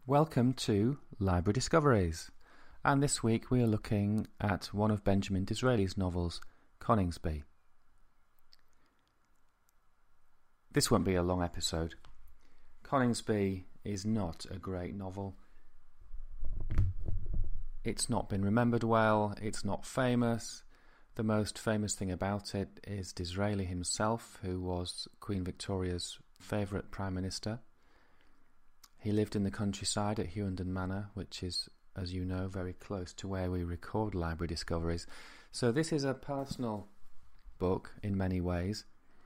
Welcome to Library Discoveries, and this week we are looking at one of Benjamin Disraeli's novels, Coningsby. This won't be a long episode. Coningsby is not a great novel. It's not been remembered well, it's not famous. The most famous thing about it is Disraeli himself, who was Queen Victoria's favourite Prime Minister. He lived in the countryside at Hughenden Manor, which is, as you know, very close to where we record Library Discoveries. So this is a personal book in many ways,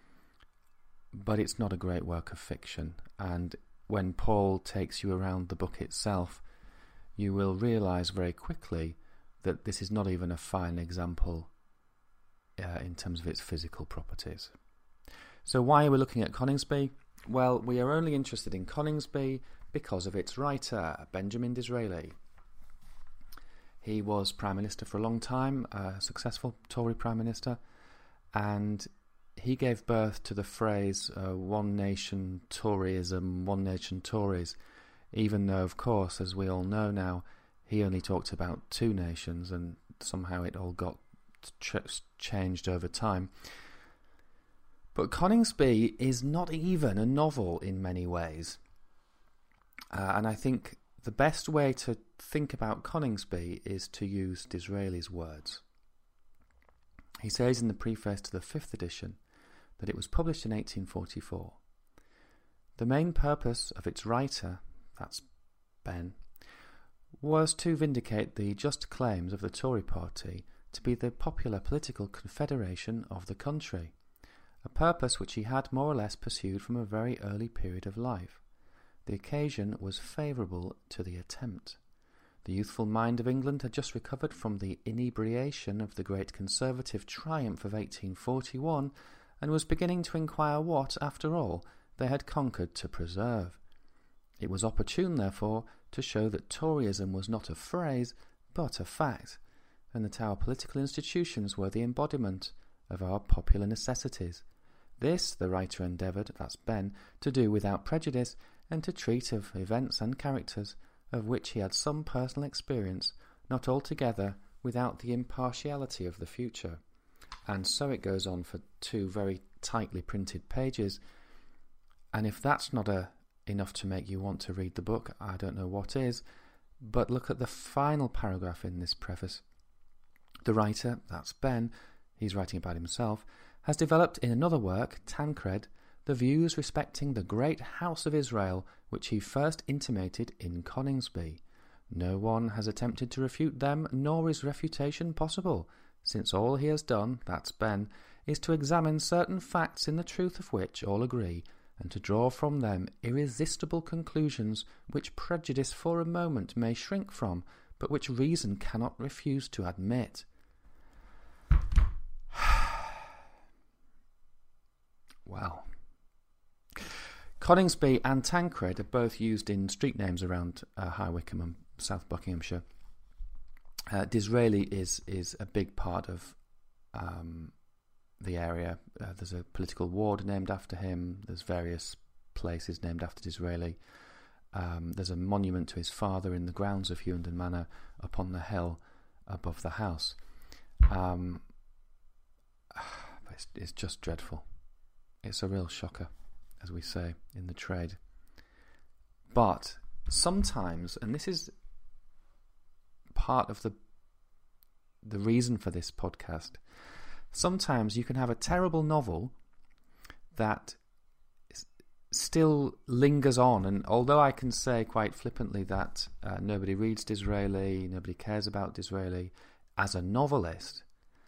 but it's not a great work of fiction. And when Paul takes you around the book itself, you will realise very quickly that this is not even a fine example in terms of its physical properties. So why are we looking at Coningsby? Well, we are only interested in Coningsby because of its writer, Benjamin Disraeli. He was Prime Minister for a long time, a successful Tory Prime Minister, and he gave birth to the phrase one nation Toryism, one nation Tories, even though, of course, as we all know now, he only talked about two nations, and somehow it all got changed over time. But Coningsby is not even a novel in many ways. And I think the best way to think about Coningsby is to use Disraeli's words. He says in the preface to the 5th edition that it was published in 1844. The main purpose of its writer, that's Ben, was to vindicate the just claims of the Tory party to be the popular political confederation of the country, a purpose which he had more or less pursued from a very early period of life. The occasion was favourable to the attempt. The youthful mind of England had just recovered from the inebriation of the great Conservative triumph of 1841, and was beginning to inquire what, after all, they had conquered to preserve. It was opportune, therefore, to show that Toryism was not a phrase, but a fact, and that our political institutions were the embodiment of our popular necessities. This the writer endeavoured, that's Ben, to do without prejudice, and to treat of events and characters of which he had some personal experience, not altogether without the impartiality of the future. And so it goes on for 2 very tightly printed pages, and if that's not enough to make you want to read the book, I don't know what is. But look at the final paragraph in this preface. The writer, that's Ben, he's writing about himself, has developed in another work, Tancred, the views respecting the great house of Israel which he first intimated in Coningsby. No one has attempted to refute them, nor is refutation possible, since all he has done, that's Ben, is to examine certain facts in the truth of which all agree, and to draw from them irresistible conclusions which prejudice for a moment may shrink from, but which reason cannot refuse to admit. Well, Coningsby and Tancred are both used in street names around High Wycombe and South Buckinghamshire. Disraeli is a big part of the area. There's a political ward named after him. There's various places named after Disraeli. There's a monument to his father in the grounds of Hughenden Manor upon the hill above the house. It's just dreadful. It's a real shocker, as we say in the trade. But sometimes, and this is part of the reason for this podcast, sometimes you can have a terrible novel that still lingers on, and although I can say quite flippantly that nobody reads Disraeli, nobody cares about Disraeli as a novelist,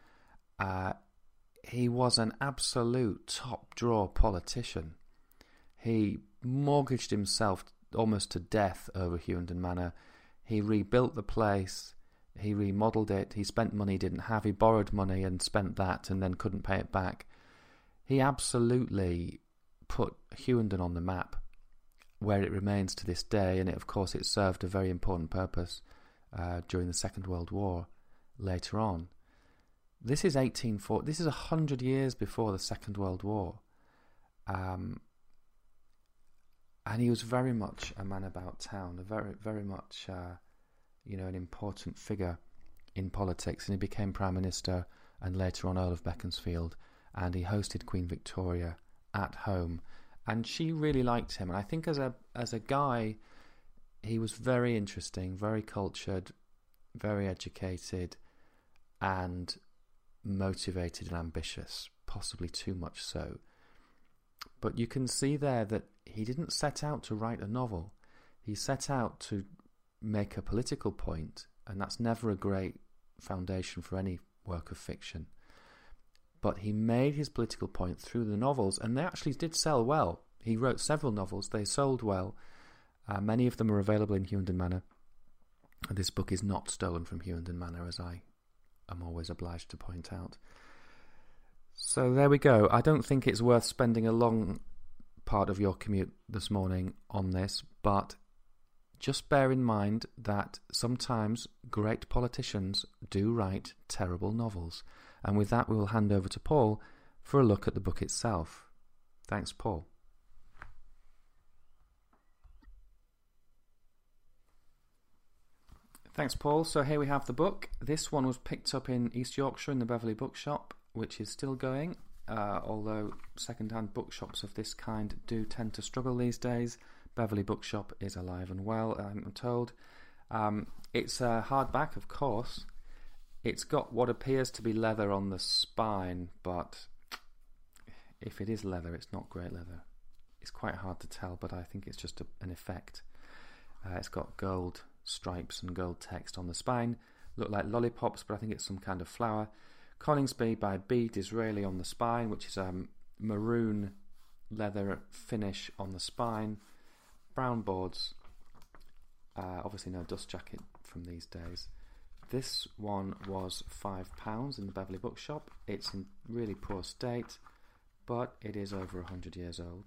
he was an absolute top-drawer politician. He mortgaged himself almost to death over Hughenden Manor. He rebuilt the place, he remodelled it, he spent money he didn't have, he borrowed money and spent that and then couldn't pay it back. He absolutely put Hughenden on the map, where it remains to this day, and of course it served a very important purpose during the Second World War later on. This is 1840. This is 100 years before the Second World War, and And he was very much a man about town, a very much, an important figure in politics. And he became Prime Minister and later on Earl of Beaconsfield. And he hosted Queen Victoria at home. And she really liked him. And I think as a guy, he was very interesting, very cultured, very educated, and motivated and ambitious, possibly too much so. But you can see there that he didn't set out to write a novel. He set out to make a political point, and that's never a great foundation for any work of fiction. But he made his political point through the novels, and they actually did sell well. He wrote several novels, they sold well. Many of them are available in Hughenden Manor. This book is not stolen from Hughenden Manor, as I am always obliged to point out. So there we go. I don't think it's worth spending a long part of your commute this morning on this, but just bear in mind that sometimes great politicians do write terrible novels. And with that, we will hand over to Paul for a look at the book itself. Thanks, Paul. Thanks, Paul. So here we have the book. This one was picked up in East Yorkshire in the Beverley Bookshop, which is still going, although second-hand bookshops of this kind do tend to struggle these days. Beverley Bookshop is alive and well, I'm told. It's a hardback, of course. It's got what appears to be leather on the spine, but if it is leather, it's not great leather. It's quite hard to tell, but I think it's just an effect. It's got gold stripes and gold text on the spine. Look like lollipops, but I think it's some kind of flower. Coningsby by B. Disraeli on the spine, which is a maroon leather finish on the spine. Brown boards. Obviously no dust jacket from these days. This one was £5 in the Beverley Bookshop. It's in really poor state, but it is over 100 years old.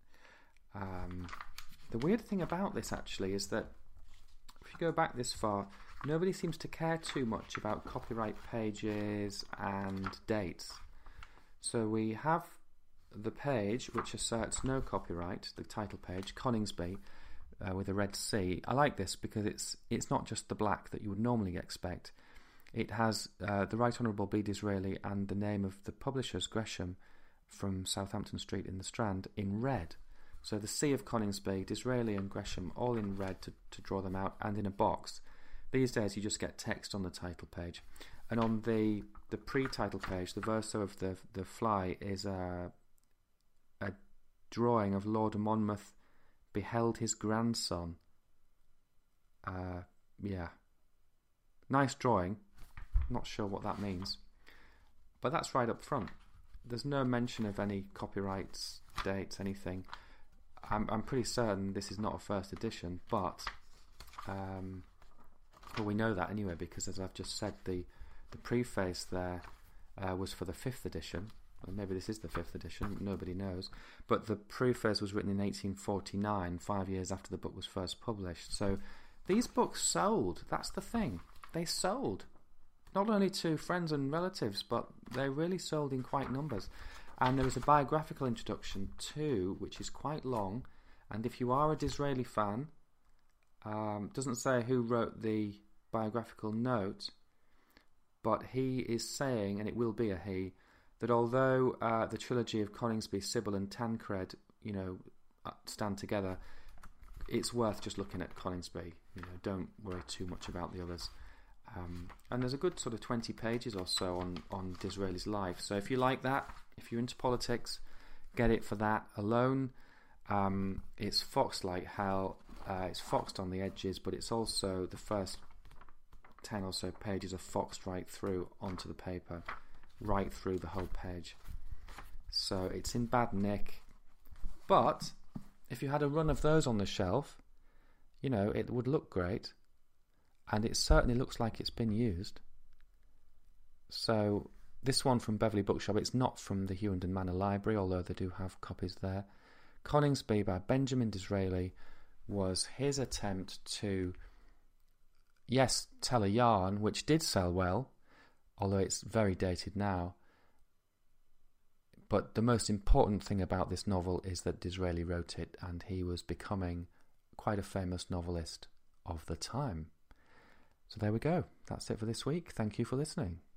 The weird thing about this actually is that if you go back this far, nobody seems to care too much about copyright pages and dates. So we have the page which asserts no copyright, the title page, Coningsby, with a red C. I like this because it's not just the black that you would normally expect. It has the Right Honourable B. Disraeli and the name of the publishers, Gresham, from Southampton Street in the Strand, in red. So the C of Coningsby, Disraeli and Gresham, all in red to draw them out, and in a box. These days you just get text on the title page. And on the pre-title page, the verso of the fly is a drawing of Lord Monmouth beheld his grandson. Nice drawing. Not sure what that means. But that's right up front. There's no mention of any copyrights, dates, anything. I'm pretty certain this is not a first edition, but we know that anyway, because as I've just said, the preface there was for the 5th edition. Or maybe this is the 5th edition, nobody knows. But the preface was written in 1849, 5 years after the book was first published. So these books sold. That's the thing. They sold. Not only to friends and relatives, but they really sold in quite numbers. And there is a biographical introduction too, which is quite long. And if you are a Disraeli fan, doesn't say who wrote the biographical note, but he is saying, and it will be a he, that although the trilogy of Coningsby, Sybil and Tancred, stand together, it's worth just looking at Coningsby. Don't worry too much about the others. And there's a good sort of 20 pages or so on Disraeli's life. So if you like that, if you're into politics, get it for that alone. It's foxed like hell. It's foxed on the edges, but it's also the first 10 or so pages are foxed right through onto the paper, right through the whole page. So it's in bad nick. But if you had a run of those on the shelf, it would look great. And it certainly looks like it's been used. So this one from Beverley Bookshop, it's not from the Hughenden Manor Library, although they do have copies there. Coningsby by Benjamin Disraeli was his attempt to, yes, tell a yarn, which did sell well, although it's very dated now. But the most important thing about this novel is that Disraeli wrote it, and he was becoming quite a famous novelist of the time. So there we go. That's it for this week. Thank you for listening.